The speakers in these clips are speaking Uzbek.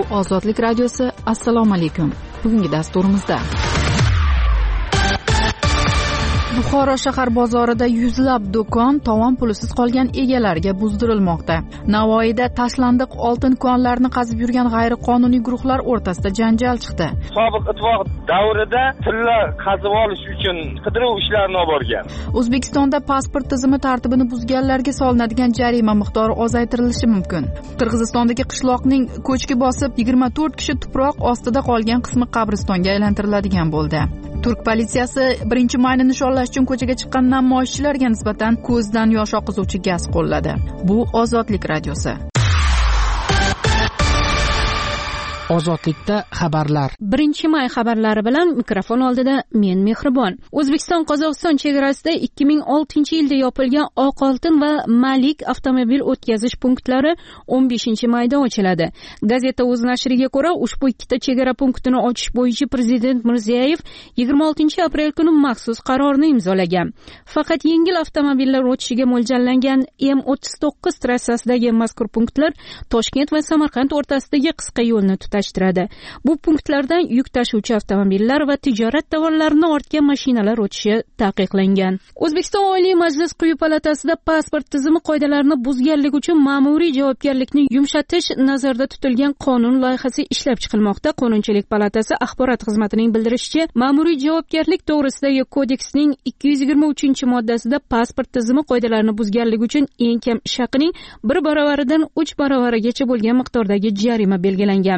Ozodlik radiosi. Assalomu alaykum. Bugungi dasturimizda Buxoro shahar bozorida yuzlab do'kon tovon pulisiz qolgan egalariga buzdirilmoqda. Navoiyda tashlandiq oltin konlarini qazib yurgan g'ayriqonuniy guruhlar o'rtasida janjal chiqdi. Sobiq ittifoq davrida tilla qazib olish uchun qidiruv ishlarini olib borgan. O'zbekistonda pasport tizimi tartibini buzganlarga solinadigan jarima miqdori ozaytirilishi mumkin. Qirg'izistondagi qishloqning ko'chki bosib 24 kishi tuproq ostida qolgan qismi qabristonga aylantiriladigan bo'ldi. Turk politsiyasi 1-mayni nishonlash uchun ko'chaga chiqqan namoyishchilarga nisbatan ko'zdan yosh oqizuvchi gaz qo'lladi. Bu Ozodlik radiosi. Ozodlikda xabarlar. 1-may xabarlari bilan mikrofon oldida men Mehribon. O'zbekiston-Qozog'iston chegarasida 2006-yilda yopilgan Oq oltin va Malik avtomobil o'tkazish punktlari 15-mayda ochiladi. Gazeta o'z nashriga ko'ra, ushbu ikkita chegara punktini ochish bo'yicha Prezident Mirziyoyev 26-aprel kuni maxsus qarorni imzolagan. Faqat yengil avtomobillar o'tishiga mo'ljallangan M39 trassasidagi mazkur punktlar Toshkent va Samarqand o'rtasidagi qisqa yo'lni Bu punktlardan yuk tashuvchi avtomobillar va tijorat tovarlarini ortgan mashinalar o'tishi taqiqlangan. O'zbekiston Oliy Majlis quyi palatasida pasport tizimi qoidalarini buzganlik uchun ma'muriy javobgarlikni yumshatish nazarda tutilgan qonun loyihasi ishlab chiqilmoqda. Qonunchilik palatasi axborot xizmatining bildirishicha, ma'muriy javobgarlik to'g'risidagi kodeksning 223-moddasida pasport tizimi qoidalarini buzganlik uchun eng kam ish haqining 1 baravaridan 3 baravarigacha bo'lgan miqdordagi jarima belgilangan.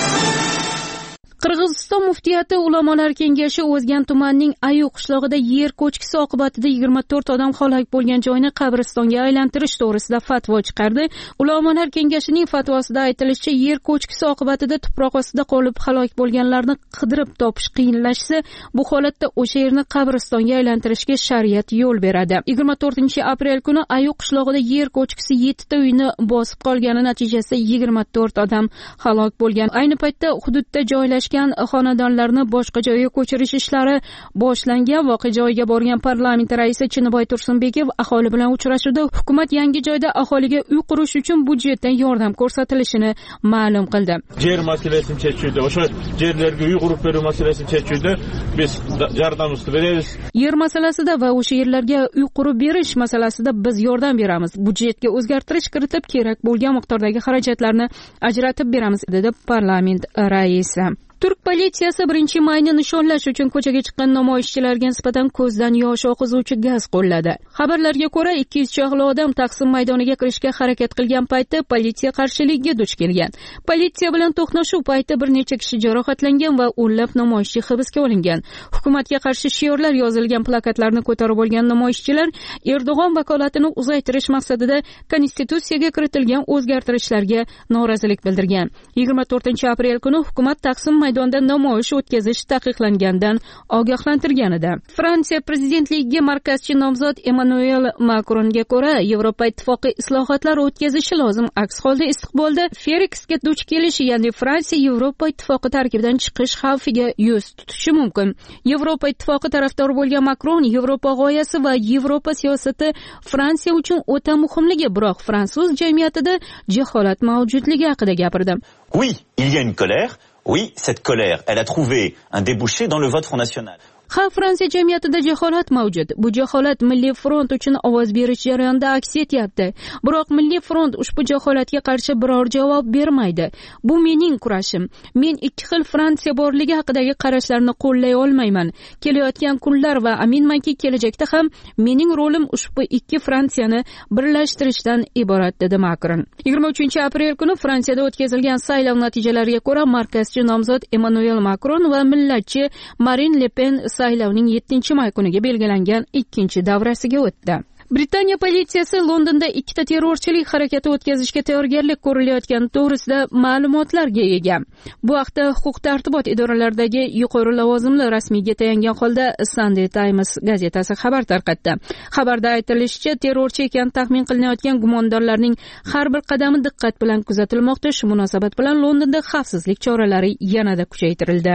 Qirg'iziston muftiyati Ulamolar kengashi O'zgan tumanining Ayuq qishlog'ida yer ko'chkisi oqibatida 24 odam halok bo'lgan joyni qabristonga aylantirish to'g'risida fatvo chiqardi. Ulamolar kengashining fatvosida aytilishicha, yer ko'chkisi oqibatida tuproq ostida qolib halok bo'lganlarni qidirib topish qiyinlashsa, bu holatda o'sha yerni qabristonga aylantirishga shariat yo'l beradi. 24-aprel kuni Ayuq qishlog'ida yer ko'chkisi 7 ta uyni bosib qolgani natijasida 24 odam halok bo'lgan. Ayni paytda hududda joylashgan xonadonlarni boshqa joyga ko'chirish ishlari boshlangan. Voqea joyiga borgan parlament raisi Chiniboy Tursunbekov aholi bilan uchrashuvda hukumat yangi joyda aholiga uy qurish uchun budjetdan yordam ko'rsatilishini ma'lum qildi. Yer masalasini chechuvda, o'sha yerlarga uy qurib berish masalasini chechuvda biz yordamimizni beramiz. Yer masalasida va o'sha yerlarga uy qurib berish masalasida biz yordam beramiz. Budjetga o'zgartirish kiritib, kerak bo'lgan miqdordagi xarajatlarni ajratib beramiz, dedi parlament raisi. Turk politsiyasi 1-mayni nishonlash uchun ko'chaga chiqqan namoyishchilarga nisbatan ko'zdan yosh oqizuvchi gaz qo'lladi. Xabarlarga ko'ra, 200 chog'li odam Taqsim maydoniga kirishga harakat qilgan paytda politsiya qarshiligiga duch kelgan. Politsiya bilan to'qnashuv payti bir necha kishi jarohatlangan va o'nlab namoyishchi hibsga olingan. Hukumatga qarshi shiorlar yozilgan plakatlarni ko'tarib olgan namoyishchilar Erdo'g'on vakolatini uzaytirish maqsadida konstitutsiyaga kiritilgan o'zgartirishlarga norozilik bildirgan. 24-aprel kuni hukumat Taqsim maydonda namoyish o'tkazish taqiqlangandan ogohlantirgan edi. Fransiya prezidentligiga markazchi nomzod Emmanuel Macronga ko'ra, Yevropa ittifoqi islohotlar o'tkazishi lozim. Aks holda istiqbolda Felixga duch kelishi, ya'ni Fransiya Yevropa ittifoqi tarkibidan chiqish xavfiga yuz tutishi mumkin. Yevropa ittifoqi tarafdori bo'lgan Macron Yevropa g'oyasi va Yevropa siyosati Fransiya uchun o'ta muhimligi, biroq fransuz jamiyatida jaholat mavjudligi haqida gapirdi. Oui, il y a une colère. Oui, cette colère, elle a trouvé un débouché dans le vote Front National. Fransiya jamiyatida jaholat mavjud. Bu jaholat Milliy front uchun ovoz berish jarayonida aks etyapti. Biroq Milliy front ushbu jaholatga qarshi biror javob bermaydi. Bu mening kurashim. Men ikki xil Fransiya borligi haqidagi qarashlarni qo'llay olmayman. Kelayotgan kunlar va aminmanki kelajakda ham mening rolim ushbu ikki Fransiyani birlashtirishdan iborat, dedi Macron. 23-aprel kuni Fransiyada o'tkazilgan saylov natijalariga ko'ra, markazchi nomzod Emmanuel Macron va millatchi Marine Le Pen saylovning 7-may kuniga belgilangan ikkinchi davrasiga o'tdi. Britaniya politsiyasi Londonda ikkita terrorchilik harakati o'tkazishga tayyorgarlik ko'rilayotgani to'g'risida ma'lumotlarga ega. Bu haqda huquq-tartibot idoralaridagi yuqori lavozimli rasmiyga tayangan holda Sunday Times gazetasi xabar tarqatdi. Xabarda aytilishicha, terrorchi ekani taxmin qilinayotgan gumondorlarning har bir qadami diqqat bilan kuzatilmoqda. Shu munosabat bilan Londonda xavfsizlik choralari yanada kuchaytirildi.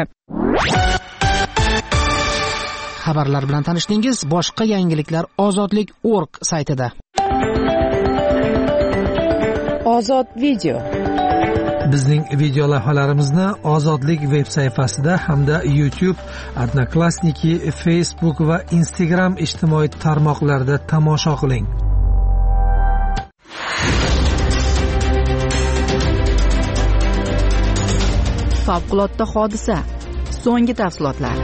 Xabarlar bilan tanishdingiz. Boshqa yangiliklar ozodlik.org saytida. Ozod video. Bizning video lavhalarimizni Ozodlik veb sayfasida hamda YouTube, Odnoklassniki, Facebook va Instagram ijtimoiy tarmoqlarida tomosha qiling. Favqulodda hodisa. So'nggi tafsilotlar.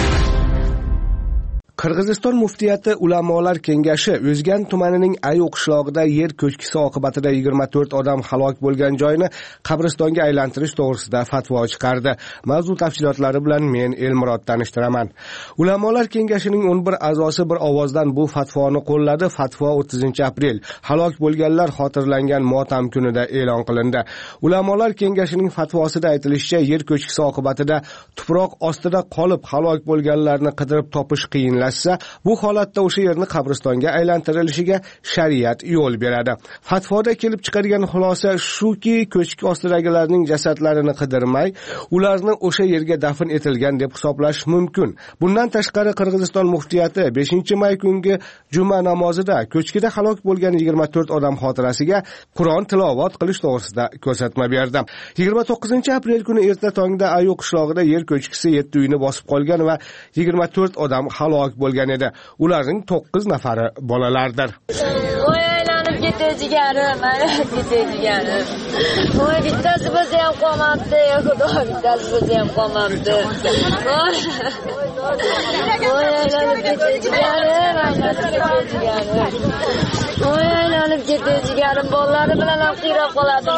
Qirg'iziston muftiyati Ulamolar kengashi O'zgan tumanining Ayuq qishlog'ida yer ko'chkisi oqibatida 24 odam halok bo'lgan joyni qabristonga aylantirish to'g'risida fatvo chiqardi. Mavzu tafsilotlari bilan men Elmurod tanishtiraman. Ulamolar kengashining 11 a'zosi bir ovozdan bu fatvoni qo'lladi. Fatvo 30-aprel halok bo'lganlar xotirlangan motam kunida e'lon qilindi. Ulamolar kengashining fatvosida aytilishicha, yer ko'chkisi oqibatida tuproq ostida qolib halok bo'lganlarni qidirib topish qiyin. Bu holatda o'sha yerni qabristonga aylantirilishiga shariat yo'l beradi. Fatvoda kelib chiqargan xulosa shuki, ko'chki ostidagilarning jasadlarini qidirmay, ularni o'sha yerga dafn etilgan deb hisoblash mumkin. Bundan tashqari Qirg'iziston muftiyati 5-may kungi juma namozida ko'chkida halok bo'lgan 24 odam xotirasiga Qur'on tilovat qilish to'g'risida ko'rsatma berdi. 29-aprel kuni erta tongda Ayuq qishlog'ida yer ko'chkisi 7 uyni bosib qolgan va 24 odam halok bo'lgan edi. Ularning 9 nafari bolalardir. Voy aylanib ketadigarim, Voy bittasi o'zi ham qolmabdi, xudo bittasi o'zi ham qolmabdi. Voy aylanib ketadigarim, bolalari bilan ham qiyra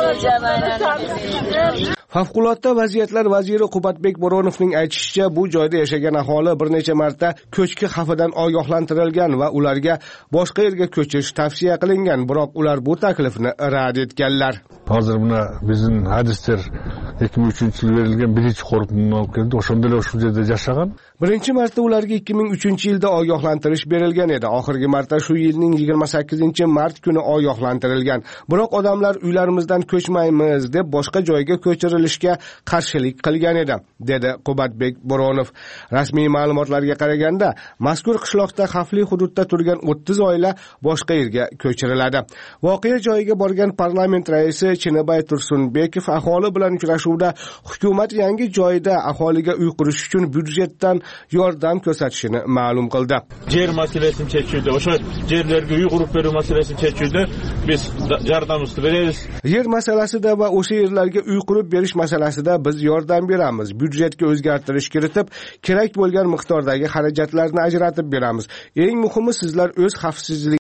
qoladi. Favqulodda vaziyatlar vaziri Qubadbek Bo'ronovning aytishicha, bu joyda yashagan aholi bir necha marta ko'chki xavfidan ogohlantirilgan va ularga boshqa yerga ko'chish tavsiya qilingan, biroq ular bu taklifni rad etganlar. Hozir buna bizning hadislar 2003-yil berilgan birinchi qo'rquvni olib keldi. O'shanda o'sha yerda yashagan. Birinchi marta ularga 2003-yilda ogohlantirish berilgan edi. Oxirgi marta shu yilning 28-mart kuni ogohlantirilgan. Biroq odamlar uylarimizdan ko'chmaymiz deb boshqa joyga ko'chirilishga qarshilik qilgan edi, dedi Qubadbek Bo'ronov. Rasmiy ma'lumotlarga qaraganda, mazkur qishloqda xavfli hududda turgan 30 oila boshqa yerga ko'chiriladi. Voqea joyiga borgan parlament raisi Chinabay Tursunbekov aholi bilan uchrashuvda hukumat yangi joyda aholiga uy qurish uchun byudjetdan yordam ko'rsatishini ma'lum qildi. Yer masalasini chechuvda, o'sha yerlarga uy qurib berish masalasini chechuvda biz yordamimizni beramiz. Yer masalasida va o'sha yerlarga uy qurib berish masalasida biz yordam beramiz. Byudjetga o'zgartirish kiritib, kerak bo'lgan miqdordagi xarajatlarni ajratib beramiz. Eng muhimi, sizlar o'z xavfsizlik